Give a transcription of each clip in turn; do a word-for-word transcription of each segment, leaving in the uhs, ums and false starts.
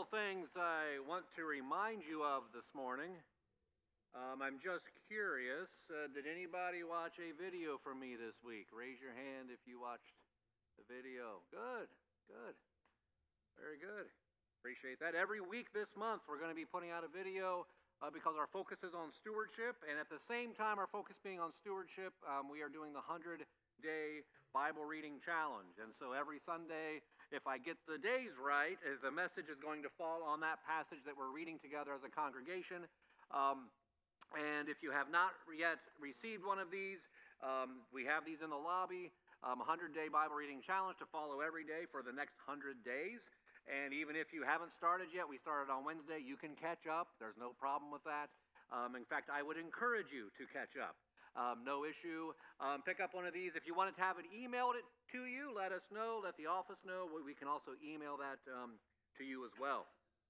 couple things I want to remind you of this morning. Um, I'm just curious, uh, did anybody watch a video from me this week? Raise your hand if you watched the video. Good, good, very good. Appreciate that. Every week this month we're going to be putting out a video uh, because our focus is on stewardship, and at the same time our focus being on stewardship, um, we are doing the one hundred day Bible reading challenge. And so every Sunday, if I get the days right, as the message is going to fall on that passage that we're reading together as a congregation. Um, and if you have not yet received one of these, um, we have these in the lobby, um, one hundred day Bible reading challenge to follow every day for the next one hundred days. And even if you haven't started yet, we started on Wednesday, you can catch up. There's no problem with that. Um, in fact, I would encourage you to catch up. Um, no issue. Um, pick up one of these. If you wanted to have it emailed it to you, let us know. Let the office know. We can also email that um, to you as well.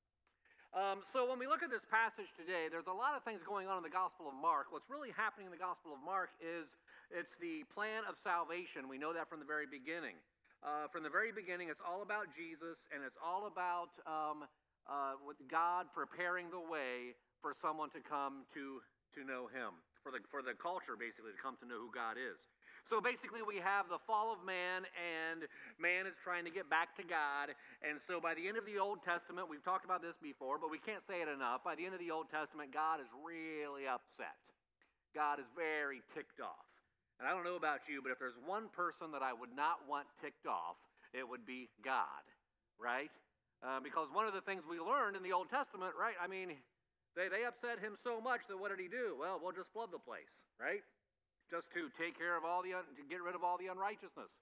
Um, so when we look at this passage today, there's a lot of things going on in the Gospel of Mark. What's really happening in the Gospel of Mark is it's the plan of salvation. We know that from the very beginning. Uh, from the very beginning, it's all about Jesus, and it's all about um, uh, with God preparing the way for someone to come to, to know him. For the, for the culture, basically, to come to know who God is. So basically, we have the fall of man, and man is trying to get back to God. And so by the end of the Old Testament, we've talked about this before, but we can't say it enough. By the end of the Old Testament, God is really upset. God is very ticked off. And I don't know about you, but if there's one person that I would not want ticked off, it would be God, right? Uh, because one of the things we learned in the Old Testament, right, I mean, They, they upset him so much that what did he do? Well, we'll just flood the place, right? Just to take care of all the, un, to get rid of all the unrighteousness.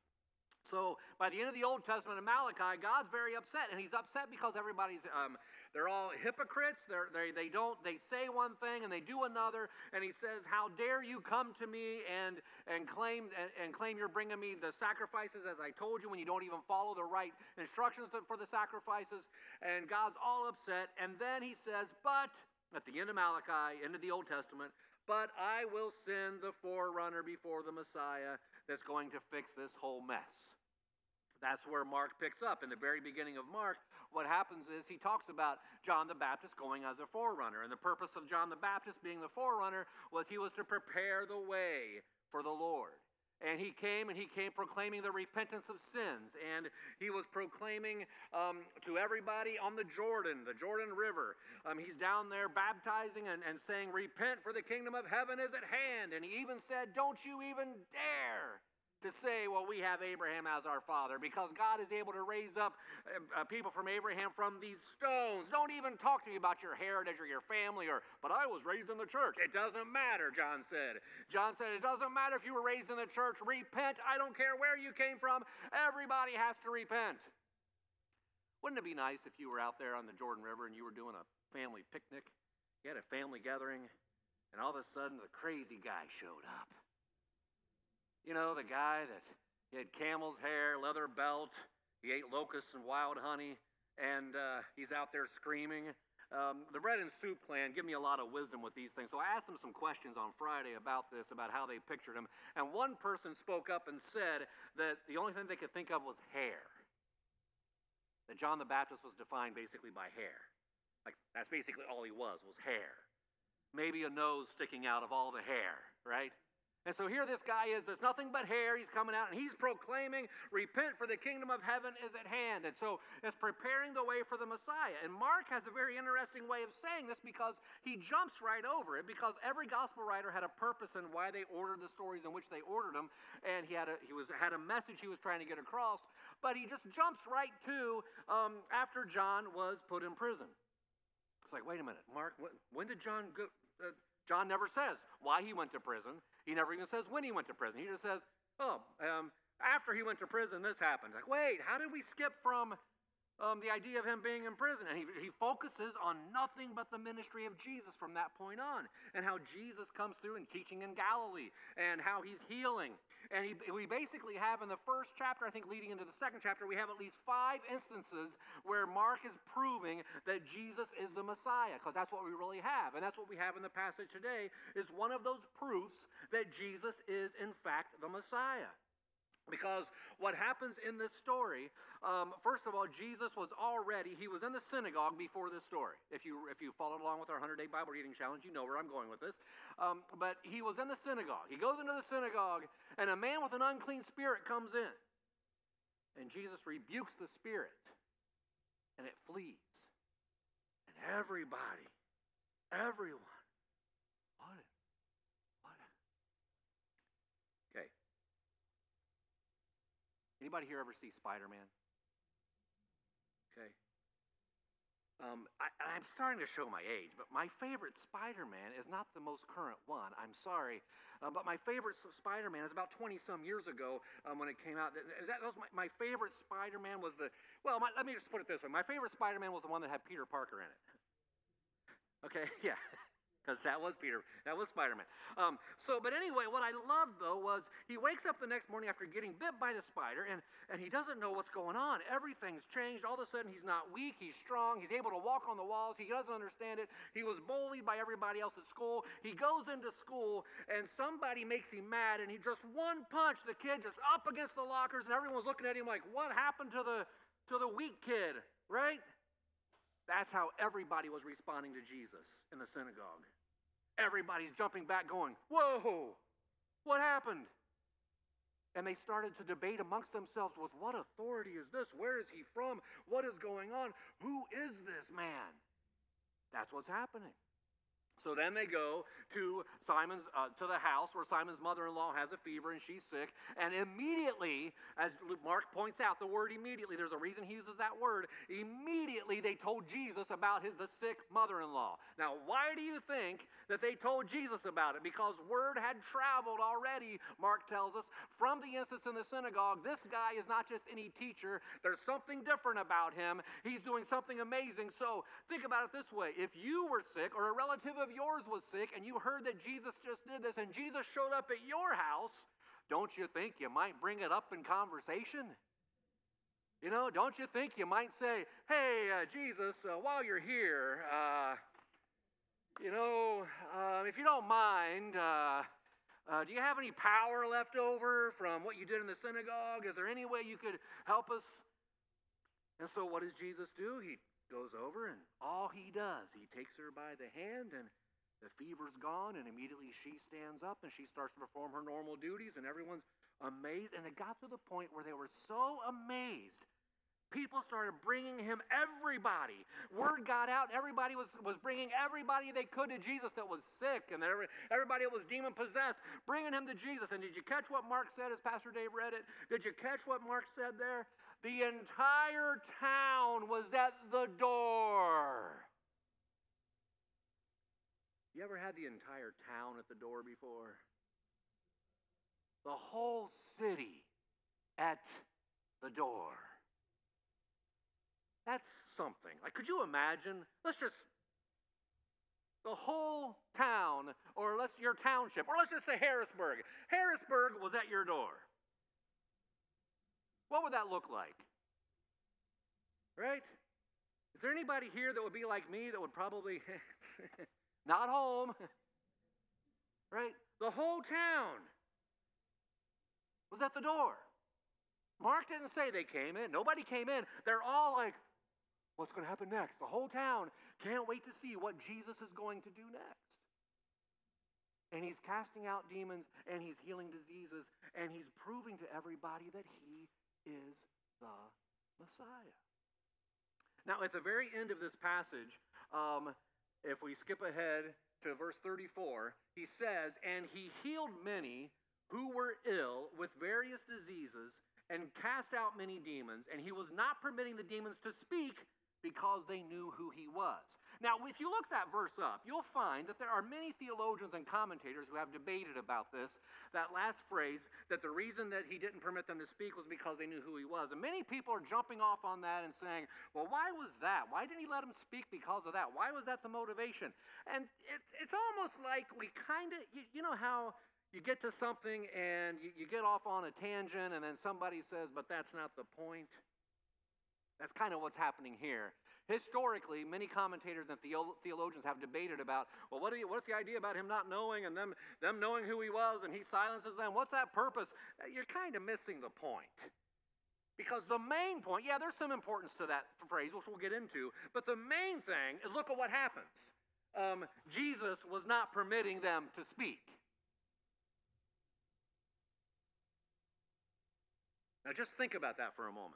So by the end of the Old Testament in Malachi, God's very upset, and he's upset because everybody's, um, they're all hypocrites. They're, they they don't, they say one thing and they do another, and he says, how dare you come to me and, and, claim, and, and claim you're bringing me the sacrifices as I told you when you don't even follow the right instructions for the sacrifices, and God's all upset, and then he says, but at the end of Malachi, end of the Old Testament, but I will send the forerunner before the Messiah that's going to fix this whole mess. That's where Mark picks up. In the very beginning of Mark, what happens is he talks about John the Baptist going as a forerunner. And the purpose of John the Baptist being the forerunner was he was to prepare the way for the Lord. And he came, and he came proclaiming the repentance of sins. And he was proclaiming um, to everybody on the Jordan, the Jordan River. Um, he's down there baptizing and, and saying, repent, for the kingdom of heaven is at hand. And he even said, don't you even dare to say, well, we have Abraham as our father, because God is able to raise up uh, people from Abraham from these stones. Don't even talk to me about your heritage or your family, or, but I was raised in the church. It doesn't matter, John said. John said, it doesn't matter if you were raised in the church. Repent. I don't care where you came from. Everybody has to repent. Wouldn't it be nice if you were out there on the Jordan River and you were doing a family picnic? You had a family gathering, and all of a sudden the crazy guy showed up. You know, the guy that he had camel's hair, leather belt, he ate locusts and wild honey, and uh, he's out there screaming. Um, the Bread and Soup Clan give me a lot of wisdom with these things. So I asked them some questions on Friday about this, about how they pictured him. And one person spoke up and said that the only thing they could think of was hair. That John the Baptist was defined basically by hair. Like, that's basically all he was, was hair. Maybe a nose sticking out of all the hair, right? And so here this guy is, there's nothing but hair. He's coming out and he's proclaiming, repent, for the kingdom of heaven is at hand. And so it's preparing the way for the Messiah. And Mark has a very interesting way of saying this because he jumps right over it, because every gospel writer had a purpose in why they ordered the stories in which they ordered them. And he had a, he was, had a message he was trying to get across. But he just jumps right to um, after John was put in prison. It's like, wait a minute, Mark, when did John go? Uh, John never says why he went to prison. He never even says when he went to prison. He just says, oh, um, after he went to prison, this happened. Like, wait, how did we skip from um, the idea of him being in prison? And he, he focuses on nothing but the ministry of Jesus from that point on, and how Jesus comes through and teaching in Galilee, and how he's healing. And he, we basically have in the first chapter, I think leading into the second chapter, we have at least five instances where Mark is proving that Jesus is the Messiah, because that's what we really have. And that's what we have in the passage today, is one of those proofs that Jesus is in fact the Messiah. Because what happens in this story, um, first of all, Jesus was already, he was in the synagogue before this story. If you if you followed along with our hundred-day Bible reading challenge, you know where I'm going with this. Um, but he was in the synagogue. He goes into the synagogue, and a man with an unclean spirit comes in. And Jesus rebukes the spirit, and it flees. And everybody, everyone, what? What? Okay. Anybody here ever see Spider-Man? Okay. Um, I, I'm starting to show my age, but my favorite Spider-Man is not the most current one. I'm sorry. Uh, but my favorite Spider-Man is about twenty-some years ago um, when it came out. That, that was my, my favorite Spider-Man was the, well, my, let me just put it this way. My favorite Spider-Man was the one that had Peter Parker in it. Okay, yeah. Because that was Peter, that was Spider-Man. Um, so, but anyway, what I loved, though, was he wakes up the next morning after getting bit by the spider, and, and he doesn't know what's going on. Everything's changed. All of a sudden, he's not weak. He's strong. He's able to walk on the walls. He doesn't understand it. He was bullied by everybody else at school. He goes into school, and somebody makes him mad, and he just one punch, the kid just up against the lockers, and everyone's looking at him like, what happened to the, to the weak kid, right? That's how everybody was responding to Jesus in the synagogue. Everybody's jumping back going, whoa, what happened? And they started to debate amongst themselves with what authority is this? Where is he from? What is going on? Who is this man? That's what's happening. So then they go to Simon's, uh, to the house where Simon's mother-in-law has a fever and she's sick. And immediately, as Mark points out, the word immediately, there's a reason he uses that word. Immediately they told Jesus about his, the sick mother-in-law. Now, why do you think that they told Jesus about it? Because word had traveled already, Mark tells us, from the instance in the synagogue. This guy is not just any teacher. There's something different about him. He's doing something amazing. So think about it this way. If you were sick or a relative of yours was sick and you heard that Jesus just did this and Jesus showed up at your house, don't you think you might bring it up in conversation? You know, don't you think you might say, hey, uh, Jesus, uh, while you're here, uh, you know, uh, if you don't mind, uh, uh, do you have any power left over from what you did in the synagogue? Is there any way you could help us? And so what does Jesus do? He goes over and all he does, he takes her by the hand and the fever's gone, and immediately she stands up and she starts to perform her normal duties, and everyone's amazed. And it got to the point where they were so amazed, people started bringing him everybody. Word got out. Everybody was, was bringing everybody they could to Jesus that was sick, and every, everybody that was demon-possessed, bringing him to Jesus. And did you catch what Mark said as Pastor Dave read it? Did you catch what Mark said there? The entire town was at the door. You ever had the entire town at the door before? The whole city at the door. That's something. Like, could you imagine? Let's just, the whole town, or let's your township, or let's just say Harrisburg. Harrisburg was at your door. What would that look like? Right? Is there anybody here that would be like me that would probably... Not home, right? The whole town was at the door. Mark didn't say they came in. Nobody came in. They're all like, what's going to happen next? The whole town can't wait to see what Jesus is going to do next. And he's casting out demons, and he's healing diseases, and he's proving to everybody that he is the Messiah. Now, at the very end of this passage, um, if we skip ahead to verse thirty-four, he says, and he healed many who were ill with various diseases and cast out many demons, and he was not permitting the demons to speak because they knew who he was. Now, if you look that verse up, you'll find that there are many theologians and commentators who have debated about this, that last phrase, that the reason that he didn't permit them to speak was because they knew who he was. And many people are jumping off on that and saying, well, why was that? Why didn't he let them speak because of that? Why was that the motivation? And it, it's almost like we kind of, you, you know how you get to something and you, you get off on a tangent and then somebody says, but that's not the point. That's kind of what's happening here. Historically, many commentators and theo- theologians have debated about, well, what do you, what's the idea about him not knowing and them, them knowing who he was and he silences them? What's that purpose? You're kind of missing the point. Because the main point, yeah, there's some importance to that phrase, which we'll get into, but the main thing is look at what happens. Um, Jesus was not permitting them to speak. Now just think about that for a moment.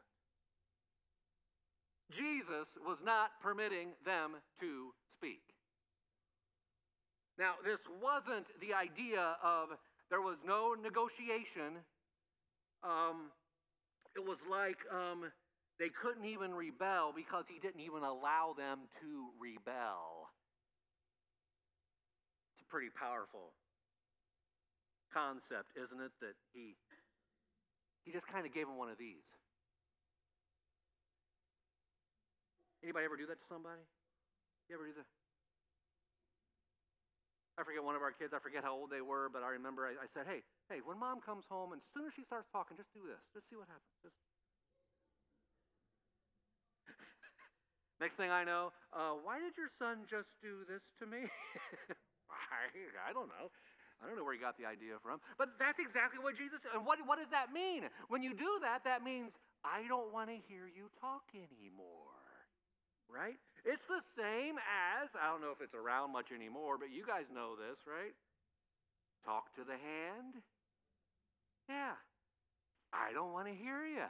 Jesus was not permitting them to speak. Now, this wasn't the idea of there was no negotiation. Um, it was like um, they couldn't even rebel because he didn't even allow them to rebel. It's a pretty powerful concept, isn't it? That he, he just kind of gave them one of these. Anybody ever do that to somebody? You ever do that? I forget one of our kids, I forget how old they were, but I remember I, I said, hey, hey, when mom comes home, and as soon as she starts talking, just do this. Just see what happens. Just... Next thing I know, uh, why did your son just do this to me? I, I don't know. I don't know where he got the idea from. But that's exactly what Jesus said. And what, what does that mean? When you do that, that means, I don't want to hear you talk anymore. Right? It's the same as, I don't know if it's around much anymore, but you guys know this, right? Talk to the hand. Yeah. I don't want to hear you.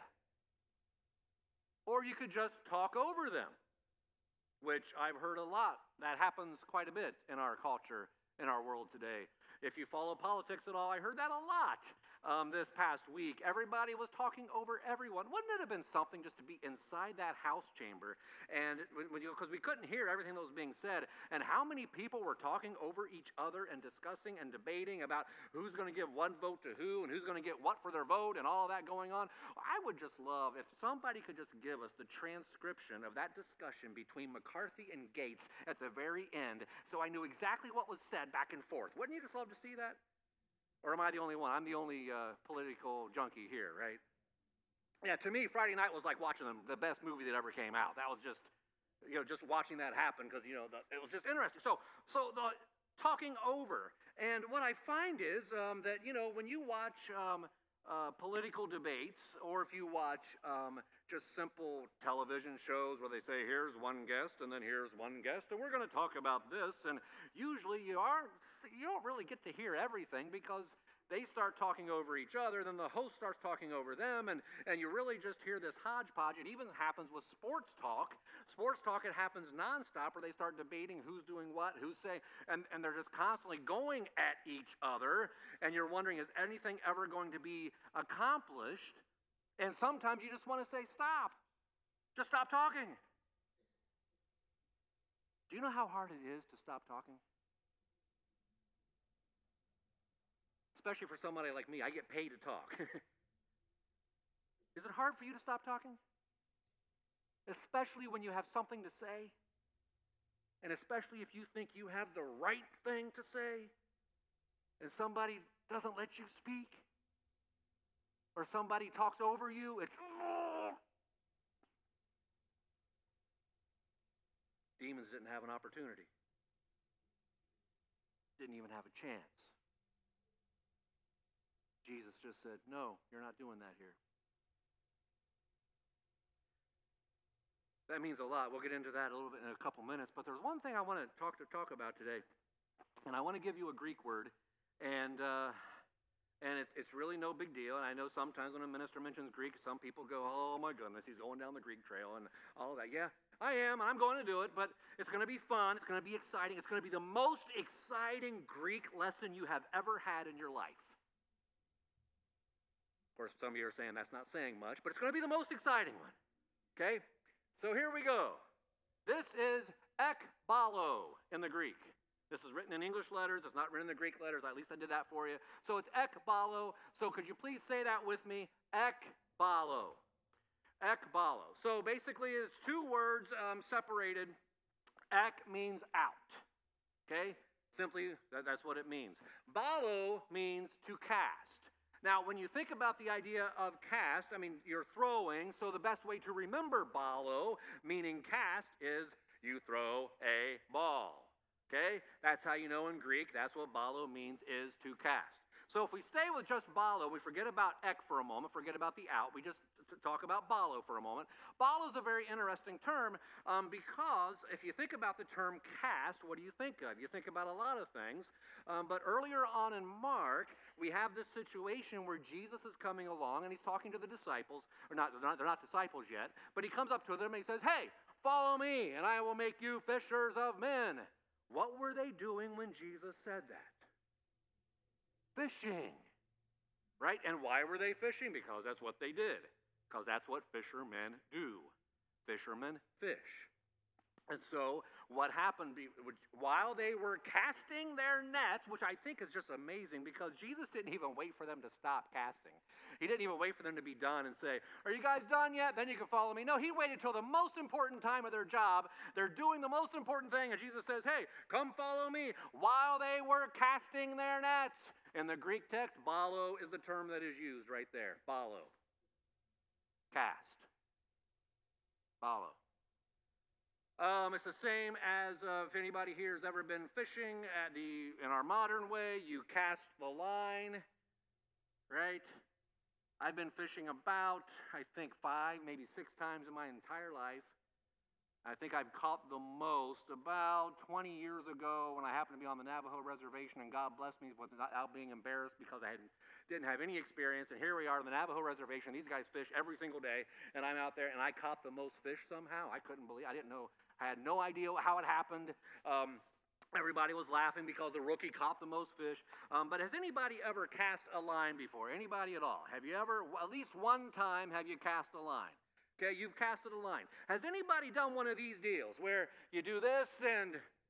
Or you could just talk over them, which I've heard a lot. That happens quite a bit in our culture, in our world today. If you follow politics at all, I heard that a lot um, this past week. Everybody was talking over everyone. Wouldn't it have been something just to be inside that house chamber? And when you, because we couldn't hear everything that was being said. And how many people were talking over each other and discussing and debating about who's going to give one vote to who and who's going to get what for their vote and all that going on. I would just love if somebody could just give us the transcription of that discussion between McCarthy and Gates at the very end, so I knew exactly what was said back and forth. Wouldn't you just love to see that? Or am I the only one? I'm the only uh, political junkie here, right? Yeah, to me, Friday night was like watching them, the best movie that ever came out. That was just, you know, just watching that happen because, you know, the, it was just interesting. So, so the talking over. And what I find is um, that, you know, when you watch um, uh, political debates, or if you watch um, just simple television shows where they say, here's one guest, and then here's one guest, and we're going to talk about this, and usually you aren't, you don't really get to hear everything because they start talking over each other, then the host starts talking over them, and, and you really just hear this hodgepodge. It even happens with sports talk. Sports talk, it happens nonstop, where they start debating who's doing what, who's saying, and, and they're just constantly going at each other, and you're wondering, is anything ever going to be accomplished? And sometimes you just want to say, stop. Just stop talking. Do you know how hard it is to stop talking? Especially for somebody like me, I get paid to talk. Is it hard for you to stop talking? Especially when you have something to say? And especially if you think you have the right thing to say, and somebody doesn't let you speak? Or somebody talks over you? It's... Demons didn't have an opportunity. Didn't even have a chance. Jesus just said, no, you're not doing that here. That means a lot. We'll get into that a little bit in a couple minutes. But there's one thing I want to talk to talk about today. And I want to give you a Greek word. And uh, and it's it's really no big deal. And I know sometimes when a minister mentions Greek, some people go, oh my goodness, he's going down the Greek trail and all of that. Yeah, I am, and I'm going to do it. But it's going to be fun. It's going to be exciting. It's going to be the most exciting Greek lesson you have ever had in your life. Of course, some of you are saying that's not saying much, but it's going to be the most exciting one, okay? So here we go. This is ekbalo in the Greek. This is written in English letters. It's not written in the Greek letters. At least I did that for you. So it's ekbalo. So could you please say that with me? Ekbalo. Ekbalo. So basically it's two words um, separated. Ek means out, okay? Simply, that, that's what it means. Balo means to cast. Now, when you think about the idea of cast, I mean, you're throwing, so the best way to remember balo, meaning cast, is you throw a ball. Okay? That's how you know in Greek, that's what balo means, is to cast. So if we stay with just balo, we forget about ek for a moment, forget about the out, we just talk about balo for a moment. Balo is a very interesting term um, because if you think about the term cast, what do you think of? You think about a lot of things. Um, but earlier on in Mark, we have this situation where Jesus is coming along and he's talking to the disciples, or not, they're not, they're not disciples yet, but he comes up to them and he says, hey, follow me and I will make you fishers of men. What were they doing when Jesus said that? Fishing, right? And why were they fishing? Because that's what they did. Because that's what fishermen do. Fishermen fish. And so what happened, while they were casting their nets, which I think is just amazing because Jesus didn't even wait for them to stop casting. He didn't even wait for them to be done and say, are you guys done yet? Then you can follow me. No, he waited till the most important time of their job. They're doing the most important thing, and Jesus says, hey, come follow me. While they were casting their nets. In the Greek text, balo is the term that is used right there. Balo. Cast. Balo. Um, it's the same as uh, if anybody here has ever been fishing at the in our modern way, you cast the line, right? I've been fishing about, I think, five, maybe six times in my entire life. I think I've caught the most about twenty years ago when I happened to be on the Navajo reservation, and God blessed me without being embarrassed because I hadn't, didn't have any experience. And here we are on the Navajo reservation. These guys fish every single day, and I'm out there, and I caught the most fish somehow. I couldn't believe, I didn't know, I had no idea how it happened. Um, everybody was laughing because the rookie caught the most fish. Um, but has anybody ever cast a line before? Anybody at all? Have you ever, at least one time, have you cast a line? Okay, you've casted a line. Has anybody done one of these deals where you do this and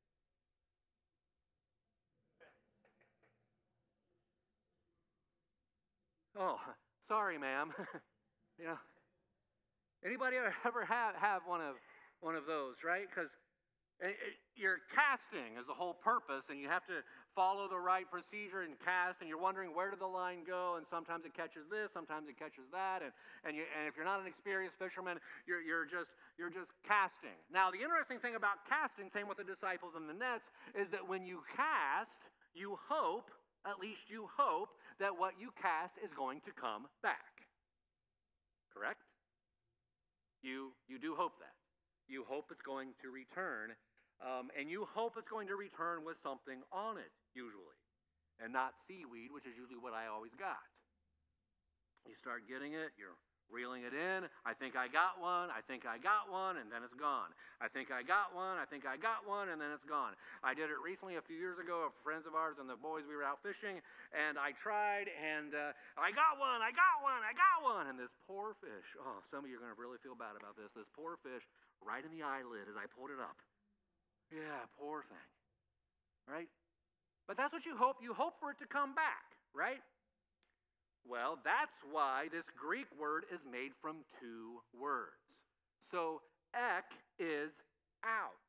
oh, sorry, ma'am. You know, anybody ever have, have one of one of those, right? Because you're casting is the whole purpose, and you have to follow the right procedure and cast, and you're wondering where did the line go, and sometimes it catches this, sometimes it catches that, and and, you, and if you're not an experienced fisherman, you're you're just you're just casting. Now, the interesting thing about casting, same with the disciples and the nets, is that when you cast, you hope, at least you hope, that what you cast is going to come back. Correct? You you do hope that. You hope it's going to return, um, and you hope it's going to return with something on it, usually, and not seaweed, which is usually what I always got. You start getting it, you're reeling it in. I think I got one, I think I got one, and then it's gone. I think I got one, I think I got one, and then it's gone. I did it recently a few years ago. Friends of ours and the boys, we were out fishing, and I tried, and uh, I got one, I got one, I got one, and this poor fish, oh, some of you are going to really feel bad about this, this poor fish right in the eyelid as I pulled it up. Yeah, poor thing, right? But that's what you hope. You hope for it to come back, right? Well, that's why this Greek word is made from two words. So, ek is out.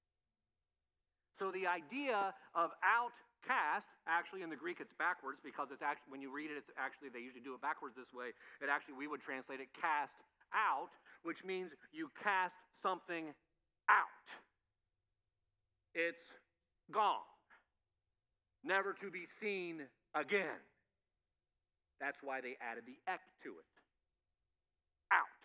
So the idea of outcast, actually in the Greek it's backwards because it's actually, when you read it, it's actually, they usually do it backwards this way. It actually, we would translate it cast out, which means you cast something out. It's gone, never to be seen again. That's why they added the ek to it. Out.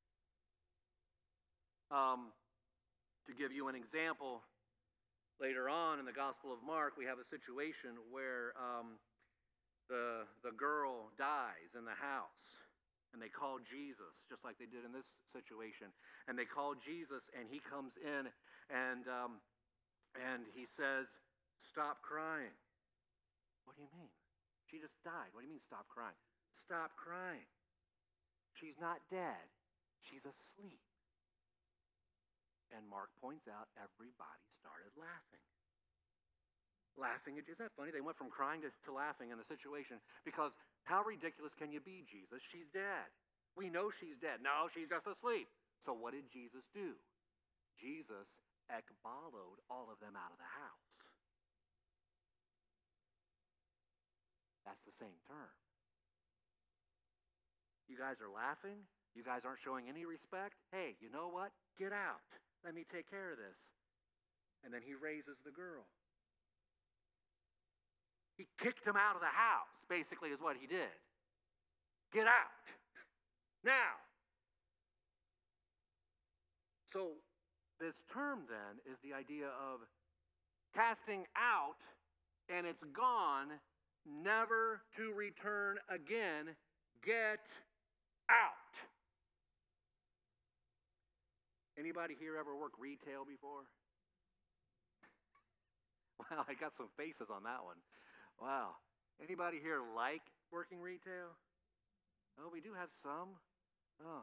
Um, to give you an example, later on in the Gospel of Mark, we have a situation where um, the, the girl dies in the house, and they call Jesus, just like they did in this situation. And they call Jesus, and he comes in, and um, and he says, "Stop crying." What do you mean? She just died. What do you mean, stop crying? Stop crying. She's not dead. She's asleep. And Mark points out everybody started laughing. Laughing, isn't that funny? They went from crying to, to laughing in the situation because how ridiculous can you be, Jesus? She's dead. We know she's dead. No, she's just asleep. So what did Jesus do? Jesus ekbaloed all of them out of the house. That's the same term. You guys are laughing. You guys aren't showing any respect. Hey, you know what? Get out. Let me take care of this. And then he raises the girl. He kicked him out of the house, basically, is what he did. Get out. Now. So this term then is the idea of casting out, and it's gone, never to return again. Get out. Anybody here ever work retail before? Wow, I got some faces on that one. Wow. Anybody here like working retail? Oh, we do have some. Oh.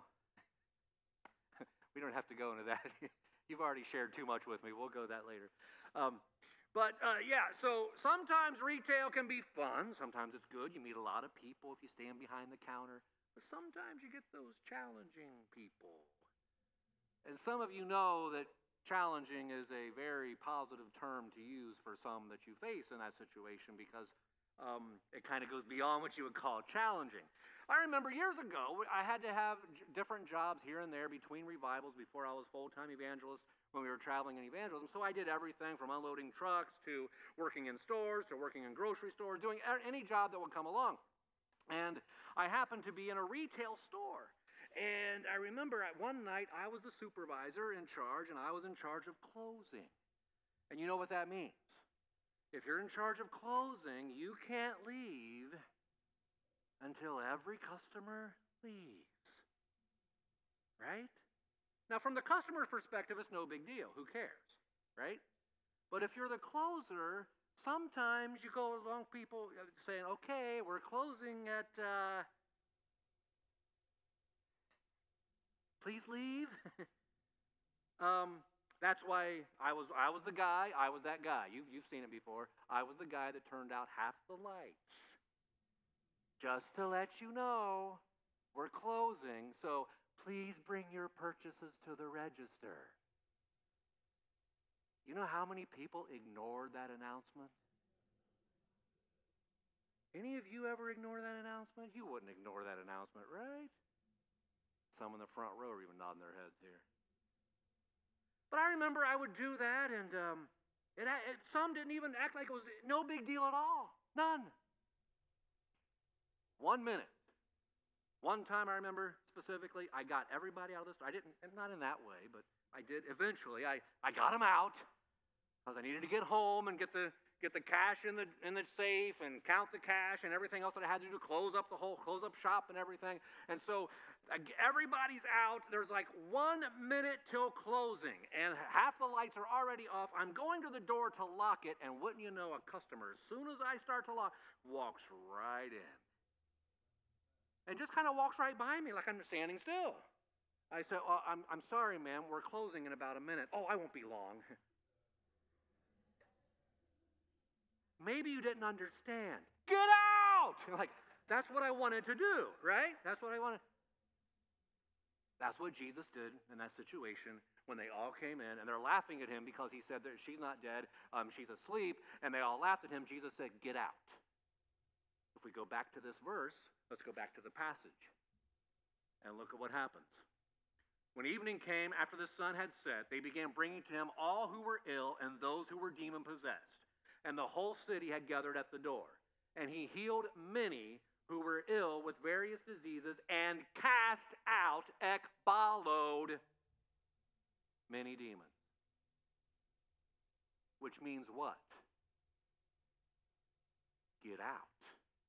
We don't have to go into that. You've already shared too much with me. We'll go that later. Um, but uh, yeah, so sometimes retail can be fun. Sometimes it's good. You meet a lot of people if you stand behind the counter. But sometimes you get those challenging people. And some of you know that challenging is a very positive term to use for some that you face in that situation because um, it kind of goes beyond what you would call challenging. I remember years ago, I had to have j- different jobs here and there between revivals before I was full-time evangelist when we were traveling in evangelism. So I did everything from unloading trucks to working in stores to working in grocery stores, doing any job that would come along. And I happened to be in a retail store. And I remember at one night I was the supervisor in charge, and I was in charge of closing. And you know what that means. If you're in charge of closing, you can't leave until every customer leaves. Right? Now, from the customer's perspective, it's no big deal. Who cares? Right? But if you're the closer, sometimes you go along people saying, okay, we're closing at... Uh, Please leave. um, that's why I was I was the guy. I was that guy. You've you've seen it before. I was the guy that turned out half the lights. Just to let you know, we're closing. So please bring your purchases to the register. You know how many people ignored that announcement? Any of you ever ignore that announcement? You wouldn't ignore that announcement, right? Some in the front row are even nodding their heads here. But I remember I would do that, and um, it, it, some didn't even act like it was no big deal at all. None. One minute. One time I remember specifically, I got everybody out of the store. I didn't, not in that way, but I did eventually. I, I got them out because I needed to get home and get the get the cash in the in the safe and count the cash and everything else that I had to do, close up the whole, close up shop and everything. And so everybody's out. There's like one minute till closing, and half the lights are already off. I'm going to the door to lock it, and wouldn't you know, a customer, as soon as I start to lock, walks right in. And just kind of walks right by me like I'm standing still. I said, oh, I'm, I'm sorry, ma'am. We're closing in about a minute. Oh, I won't be long. Maybe you didn't understand. Get out! Like, that's what I wanted to do, right? That's what I wanted. That's what Jesus did in that situation when they all came in, and they're laughing at him because he said that she's not dead, um, she's asleep, and they all laughed at him. Jesus said, get out. If we go back to this verse, let's go back to the passage and look at what happens. When evening came, after the sun had set, they began bringing to him all who were ill and those who were demon-possessed. And the whole city had gathered at the door. And he healed many who were ill with various diseases and cast out, ekbaloed, many demons. Which means what? Get out.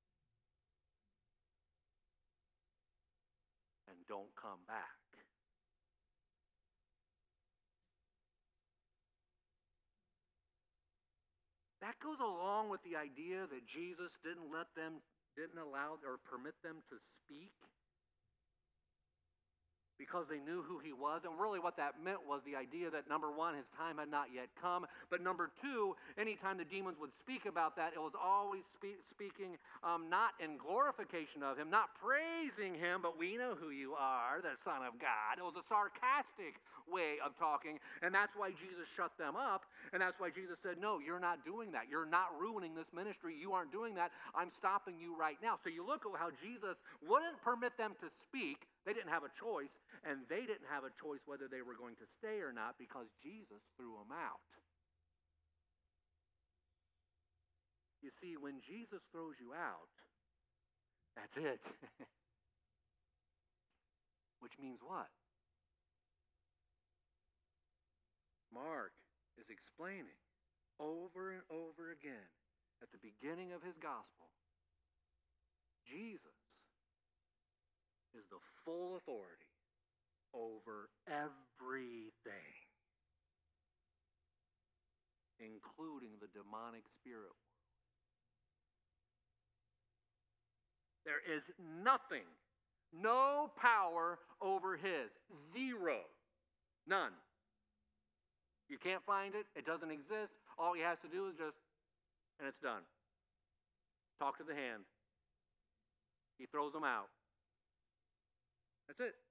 And don't come back. That goes along with the idea that Jesus didn't let them, didn't allow or permit them to speak. because they knew who he was. And really what that meant was the idea that, number one, his time had not yet come. But number two, anytime the demons would speak about that, it was always spe- speaking um, not in glorification of him, not praising him, but we know who you are, the Son of God. It was a sarcastic way of talking. And that's why Jesus shut them up. And that's why Jesus said, no, you're not doing that. You're not ruining this ministry. You aren't doing that. I'm stopping you right now. So you look at how Jesus wouldn't permit them to speak. They didn't have a choice, and they didn't have a choice whether they were going to stay or not because Jesus threw them out. You see, when Jesus throws you out, that's it. Which means what? Mark is explaining over and over again at the beginning of his gospel, Jesus is the full authority over everything, including the demonic spirit world. There is nothing, no power over his. Zero. None. You can't find it. It doesn't exist. All he has to do is just, and it's done. Talk to the hand. He throws them out. That's it.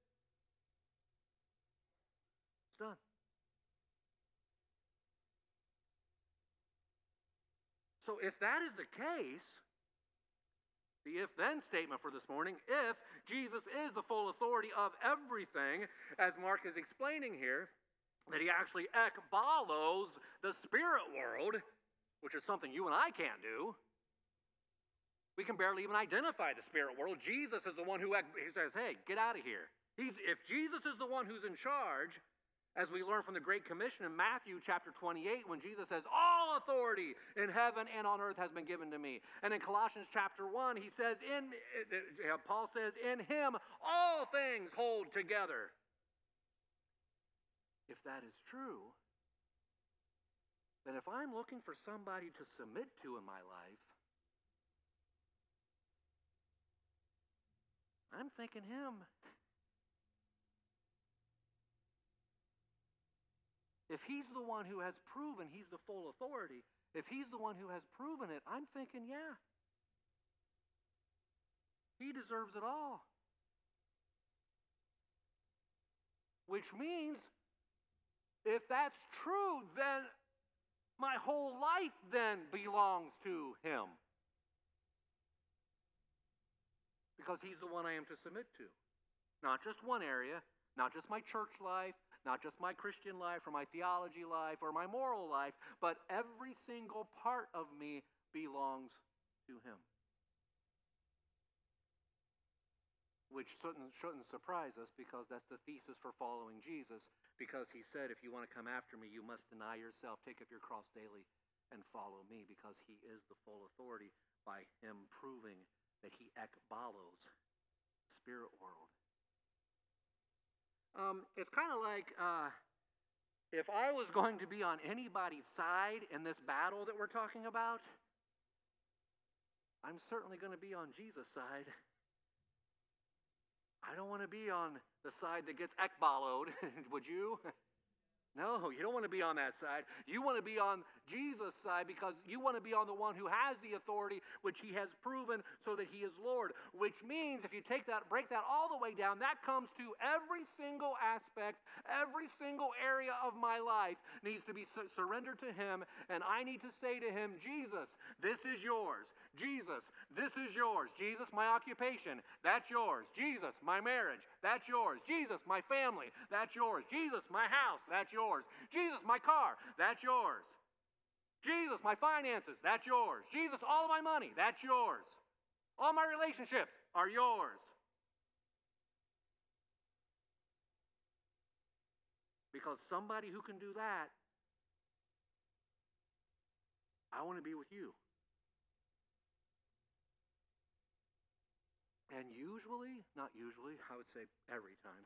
It's done. So if that is the case, the if-then statement for this morning, if Jesus is the full authority of everything, as Mark is explaining here, that he actually ekbalos the spirit world, which is something you and I can't do. We can barely even identify the spirit world. Jesus is the one who he says, hey, get out of here. He's, if Jesus is the one who's in charge, as we learn from the Great Commission in Matthew chapter twenty-eight, when Jesus says, all authority in heaven and on earth has been given to me. And in Colossians chapter one, he says, in Paul says, in him all things hold together. If that is true, then if I'm looking for somebody to submit to in my life, I'm thinking him. If he's the one who has proven he's the full authority, if he's the one who has proven it, I'm thinking, yeah, he deserves it all. Which means, if that's true, then my whole life then belongs to him. Because he's the one I am to submit to. Not just one area, not just my church life, not just my Christian life or my theology life or my moral life, but every single part of me belongs to him. Which shouldn't, shouldn't surprise us, because that's the thesis for following Jesus, because he said, if you want to come after me, you must deny yourself, take up your cross daily, and follow me, because he is the full authority by him proving that he ekbalos the spirit world. Um, it's kind of like uh, if I was going to be on anybody's side in this battle that we're talking about, I'm certainly going to be on Jesus' side. I don't want to be on the side that gets ekbaloed, would you? No, you don't want to be on that side. You want to be on Jesus' side, because you want to be on the one who has the authority, which he has proven, so that he is Lord. Which means, if you take that, break that all the way down, that comes to every single aspect, every single area of my life needs to be su- surrendered to him, and I need to say to him, Jesus, this is yours. Jesus, this is yours. Jesus, my occupation, that's yours. Jesus, my marriage, that's yours. Jesus, my family, that's yours. Jesus, my house, that's yours. Jesus, my car, that's yours. Jesus, my finances, that's yours. Jesus, all of my money, that's yours. All my relationships are yours. Because somebody who can do that, I want to be with you. And usually, not usually, I would say every time,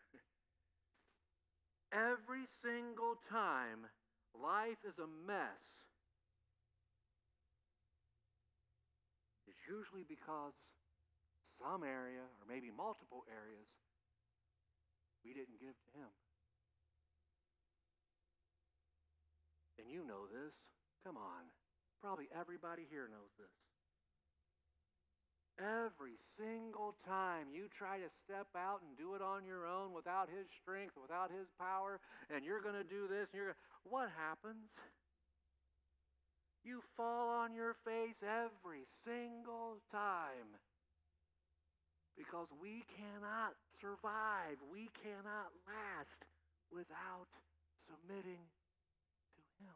every single time life is a mess, it's usually because some area, or maybe multiple areas, we didn't give to him. And you know this. Come on. Probably everybody here knows this. Every single time you try to step out and do it on your own without his strength, without his power, and you're going to do this, and you're gonna, what happens? You fall on your face every single time. Because we cannot survive, we cannot last without submitting to him.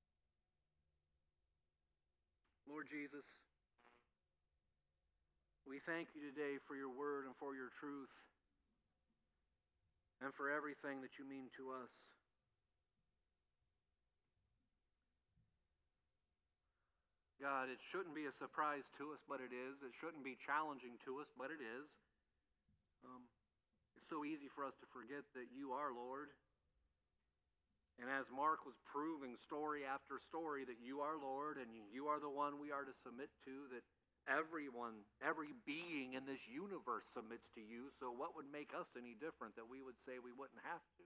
Lord Jesus, we thank you today for your word and for your truth and for everything that you mean to us. God, it shouldn't be a surprise to us, but it is. It shouldn't be challenging to us, but it is. Um, it's so easy for us to forget that you are Lord. And as Mark was proving story after story that you are Lord and you are the one we are to submit to, that everyone, every being in this universe submits to you, so what would make us any different that we would say we wouldn't have to?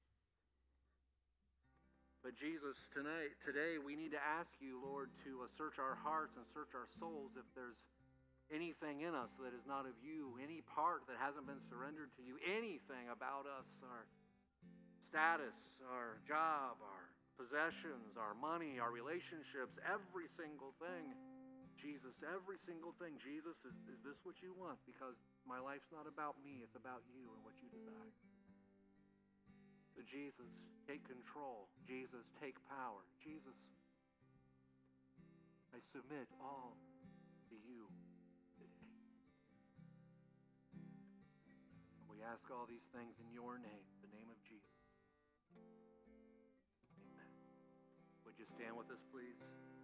But Jesus, tonight, today we need to ask you, Lord, to uh, search our hearts and search our souls if there's anything in us that is not of you, any part that hasn't been surrendered to you, anything about us, our status, our job, our possessions, our money, our relationships, every single thing. Jesus, every single thing. Jesus, is, is this what you want? Because my life's not about me, it's about you and what you desire. So Jesus, take control. Jesus, take power. Jesus, I submit all to you today. And we ask all these things in your name, the name of Jesus. Amen. Would you stand with us, please?